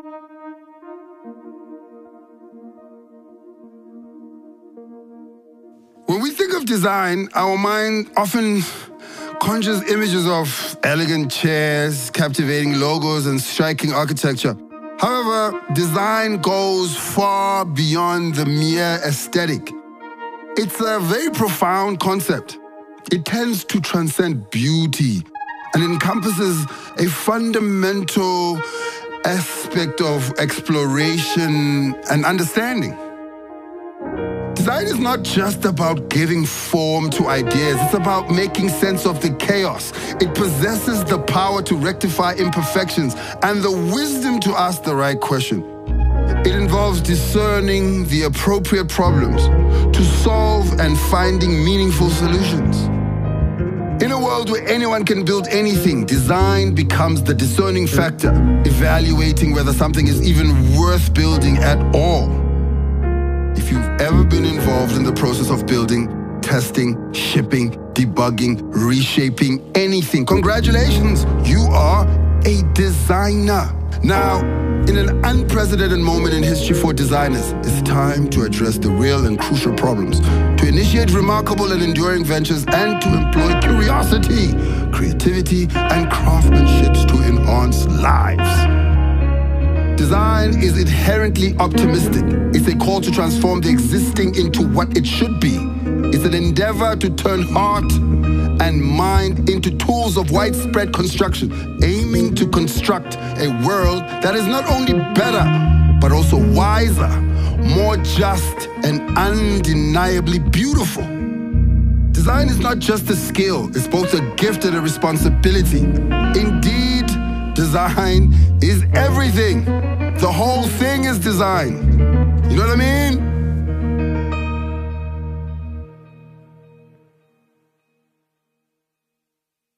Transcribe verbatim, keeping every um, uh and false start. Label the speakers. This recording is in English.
Speaker 1: When we think of design, our mind often conjures images of elegant chairs, captivating logos, and striking architecture. However, design goes far beyond the mere aesthetic. It's a very profound concept. It tends to transcend beauty and encompasses a fundamental aspect of exploration and understanding. Design is not just about giving form to ideas, it's about making sense of the chaos. It possesses the power to rectify imperfections and the wisdom to ask the right question. It involves discerning the appropriate problems to solve and finding meaningful solutions. In a world where anyone can build anything, design becomes the discerning factor, evaluating whether something is even worth building at all. If you've ever been involved in the process of building, testing, shipping, debugging, reshaping anything, congratulations, you are a designer. Now, in an unprecedented moment in history for designers, it's time to address the real and crucial problems, to initiate remarkable and enduring ventures, and to employ curiosity, creativity, and craftsmanship to enhance lives. Design is inherently optimistic. It's a call to transform the existing into what it should be. It's an endeavor to turn heart and mind into tools of widespread construction, aiming to construct a world that is not only better, but also wiser, more just, and undeniably beautiful. Design is not just a skill, it's both a gift and a responsibility. Indeed, design is everything. The whole thing is design. You know what I mean?